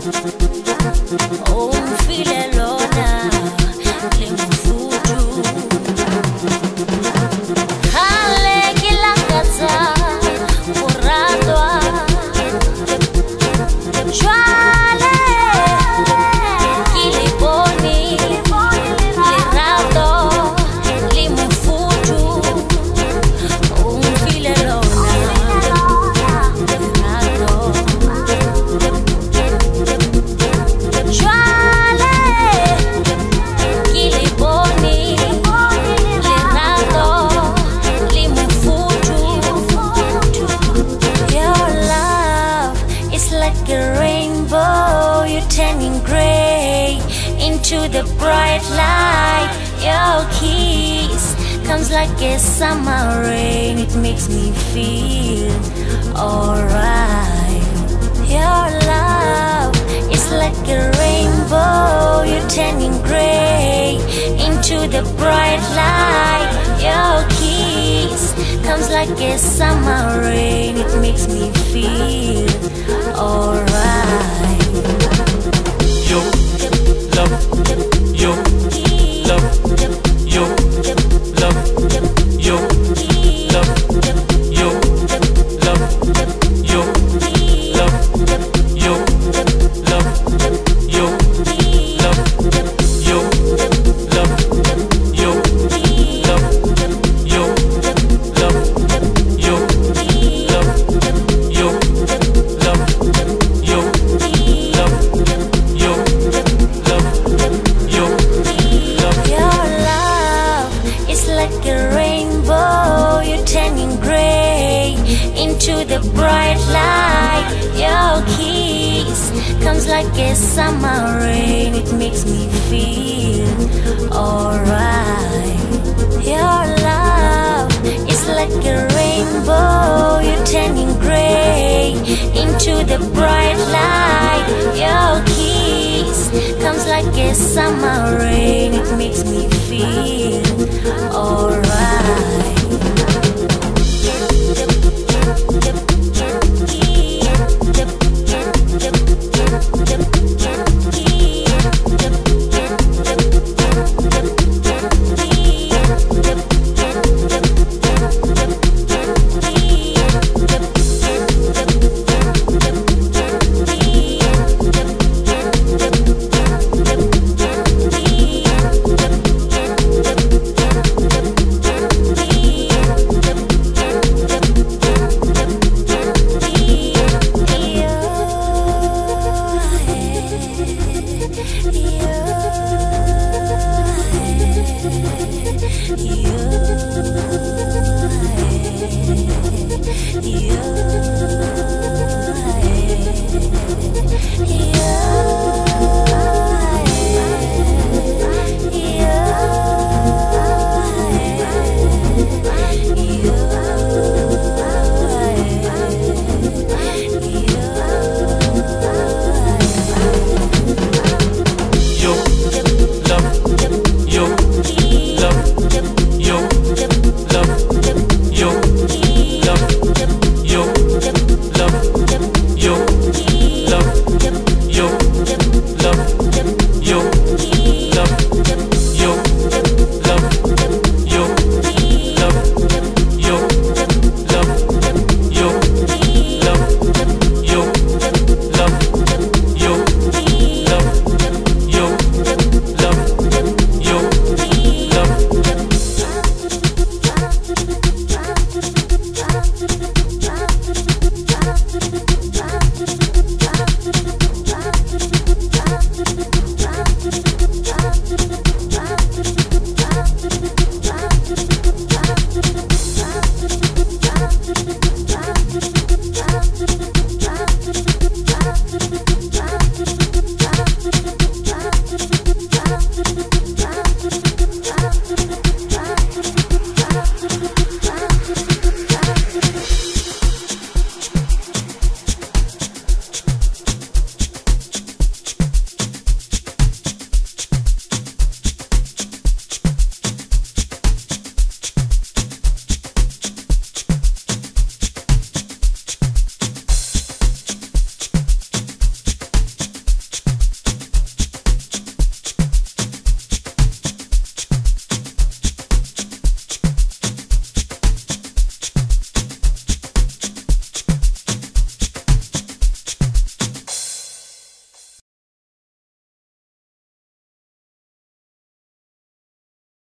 Oh, mfile lona lemfudu Hale kilakata Muradwa Chwale Kiliponi Lirado Limfudu Oh, mfile lona turning gray into the bright light. Your kiss comes like a summer rain. It makes me feel alright. Your love is like a rainbow. You're turning gray into the bright light. Your kiss comes like a summer rain. It makes me feel alright. Yo, love, yo, love, yo, love, yo, love, yo, love, yo, love, yo, love, yo, love, yo, love, yo, love, yo, love, yo, love, yo, love, yo, love. Like a rainbow, you're turning gray into the bright light. Your kiss comes like a summer rain. It makes me feel alright. Your love is like a rainbow. You're turning gray into the bright light. Your kiss comes like a summer rain. It makes me feel alright.